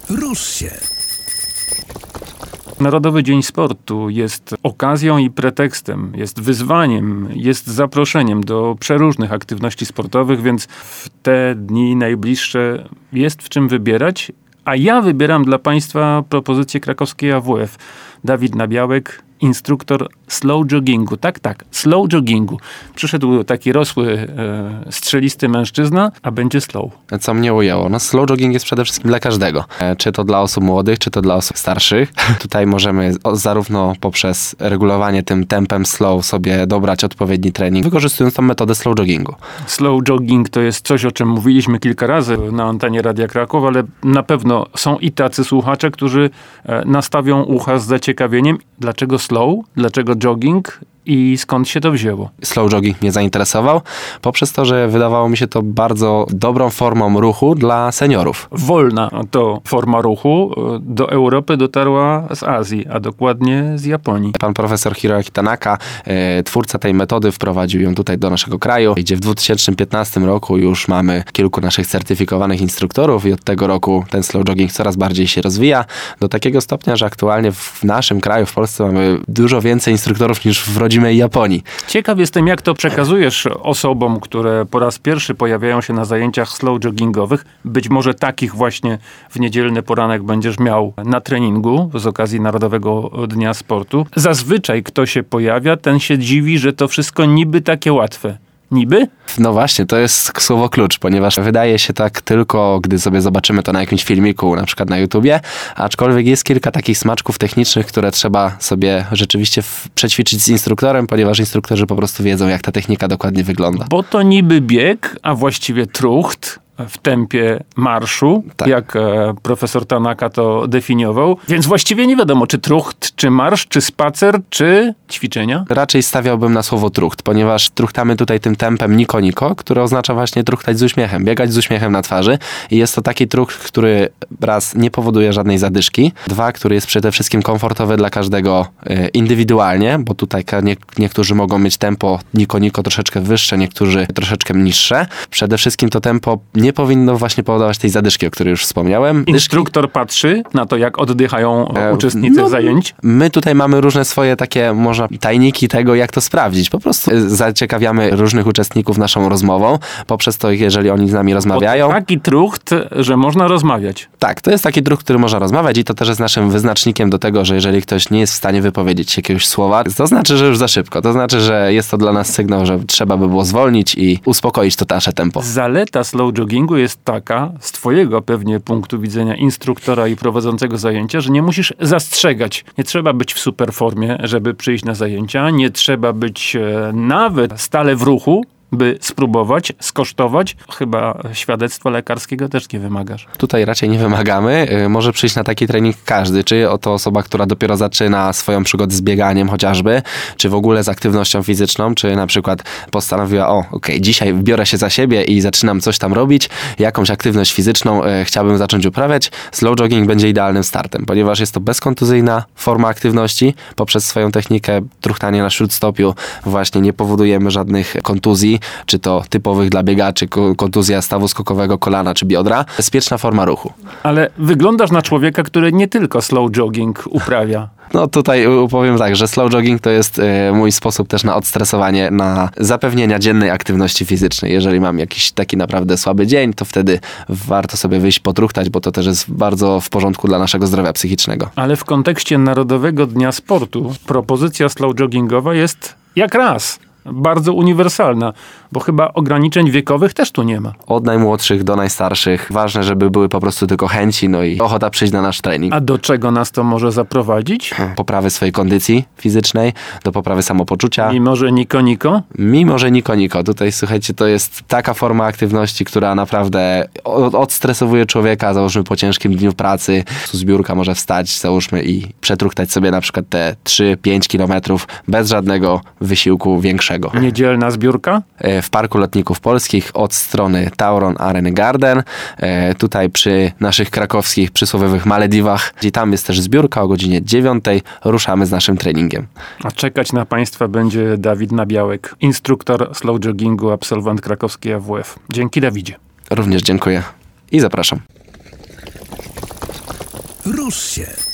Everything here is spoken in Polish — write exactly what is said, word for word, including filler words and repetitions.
Rusz się. Narodowy Dzień Sportu jest okazją i pretekstem, jest wyzwaniem, jest zaproszeniem do przeróżnych aktywności sportowych, więc w te dni najbliższe jest w czym wybierać, a ja wybieram dla Państwa propozycję krakowskiej A W F. Dawid Nabiałek, instruktor slow joggingu. Tak, tak, slow joggingu. Przyszedł taki rosły, e, strzelisty mężczyzna, a będzie slow. Co mnie ujęło? No slow jogging jest przede wszystkim dla każdego. E, czy to dla osób młodych, czy to dla osób starszych. Tutaj możemy o, zarówno poprzez regulowanie tym tempem slow sobie dobrać odpowiedni trening, wykorzystując tą metodę slow joggingu. Slow jogging to jest coś, o czym mówiliśmy kilka razy na antenie Radia Kraków, ale na pewno są i tacy słuchacze, którzy e, nastawią ucha z zaciekawieniem. Dlaczego slow? Dlaczego jogging? I skąd się to wzięło? Slow jogging mnie zainteresował poprzez to, że wydawało mi się to bardzo dobrą formą ruchu dla seniorów. Wolna to forma ruchu do Europy dotarła z Azji, a dokładnie z Japonii. Pan profesor Hiroaki Tanaka, e, twórca tej metody, wprowadził ją tutaj do naszego kraju, gdzie w dwa tysiące piętnastym roku już mamy kilku naszych certyfikowanych instruktorów i od tego roku ten slow jogging coraz bardziej się rozwija do takiego stopnia, że aktualnie w naszym kraju, w Polsce mamy dużo więcej instruktorów niż w rodzinie Japonii. Ciekaw jestem, jak to przekazujesz osobom, które po raz pierwszy pojawiają się na zajęciach slow joggingowych. Być może takich właśnie w niedzielny poranek będziesz miał na treningu z okazji Narodowego Dnia Sportu. Zazwyczaj kto się pojawia, ten się dziwi, że to wszystko niby takie łatwe. Niby? No właśnie, to jest słowo klucz, ponieważ wydaje się tak tylko, gdy sobie zobaczymy to na jakimś filmiku, na przykład na YouTubie, aczkolwiek jest kilka takich smaczków technicznych, które trzeba sobie rzeczywiście w- przećwiczyć z instruktorem, ponieważ instruktorzy po prostu wiedzą, jak ta technika dokładnie wygląda. Bo to niby bieg, a właściwie trucht w tempie marszu, Tak. jak e, profesor Tanaka to definiował. Więc właściwie nie wiadomo, czy trucht, czy marsz, czy spacer, czy ćwiczenia. Raczej stawiałbym na słowo trucht, ponieważ truchtamy tutaj tym tempem niko-niko, które oznacza właśnie truchtać z uśmiechem, biegać z uśmiechem na twarzy. I jest to taki trucht, który raz nie powoduje żadnej zadyszki, dwa, który jest przede wszystkim komfortowy dla każdego e, indywidualnie, bo tutaj ka- nie, niektórzy mogą mieć tempo niko-niko troszeczkę wyższe, niektórzy troszeczkę niższe. Przede wszystkim to tempo nie powinno właśnie powodować tej zadyszki, o której już wspomniałem. Instruktor patrzy na to, jak oddychają E, uczestnicy no, zajęć. My tutaj mamy różne swoje takie, można tajniki tego, jak to sprawdzić. Po prostu e, zaciekawiamy różnych uczestników naszą rozmową, poprzez to, jeżeli oni z nami rozmawiają. O, taki trucht, że można rozmawiać. Tak, to jest taki druh, który można rozmawiać i to też jest naszym wyznacznikiem do tego, że jeżeli ktoś nie jest w stanie wypowiedzieć jakiegoś słowa, to znaczy, że już za szybko. To znaczy, że jest to dla nas sygnał, że trzeba by było zwolnić i uspokoić to nasze tempo. Zaleta slow joggingu jest taka, z twojego pewnie punktu widzenia instruktora i prowadzącego zajęcia, że nie musisz zastrzegać. Nie trzeba być w super formie, żeby przyjść na zajęcia. Nie trzeba być e, nawet stale w ruchu, by spróbować, skosztować. Chyba świadectwa lekarskiego też nie wymagasz. Tutaj raczej nie wymagamy. Yy, może przyjść na taki trening każdy, czy oto osoba, która dopiero zaczyna swoją przygodę z bieganiem chociażby, czy w ogóle z aktywnością fizyczną, czy na przykład postanowiła, o, okej, okay, dzisiaj biorę się za siebie i zaczynam coś tam robić, jakąś aktywność fizyczną yy, chciałbym zacząć uprawiać. Slow jogging będzie idealnym startem, ponieważ jest to bezkontuzyjna forma aktywności. Poprzez swoją technikę truchtania na śródstopiu właśnie nie powodujemy żadnych kontuzji, czy to typowych dla biegaczy, kontuzja stawu skokowego, kolana czy biodra. Bezpieczna forma ruchu. Ale wyglądasz na człowieka, który nie tylko slow jogging uprawia. No tutaj powiem tak, że slow jogging to jest e, mój sposób też na odstresowanie, na zapewnienia dziennej aktywności fizycznej. Jeżeli mam jakiś taki naprawdę słaby dzień, to wtedy warto sobie wyjść potruchtać, bo to też jest bardzo w porządku dla naszego zdrowia psychicznego. Ale w kontekście Narodowego Dnia Sportu propozycja slow joggingowa jest jak raz. Bardzo uniwersalna, bo chyba ograniczeń wiekowych też tu nie ma. Od najmłodszych do najstarszych. Ważne, żeby były po prostu tylko chęci, no i ochota przyjść na nasz trening. A do czego nas to może zaprowadzić? Poprawy swojej kondycji fizycznej, do poprawy samopoczucia. Mimo, że niko niko? Mimo, że niko niko. Tutaj słuchajcie, to jest taka forma aktywności, która naprawdę odstresowuje człowieka, załóżmy po ciężkim dniu pracy. Z biurka może wstać, załóżmy i przetruchtać sobie na przykład te trzy pięć kilometrów bez żadnego wysiłku większego. Niedzielna zbiórka? W Parku Lotników Polskich od strony Tauron Arena Garden. Tutaj przy naszych krakowskich przysłowiowych Malediwach. I tam jest też zbiórka o godzinie dziewiątej. Ruszamy z naszym treningiem. A czekać na Państwa będzie Dawid Nabiałek, instruktor slow joggingu, absolwent krakowskiej A W F. Dzięki, Dawidzie. Również dziękuję i zapraszam. Rusz się.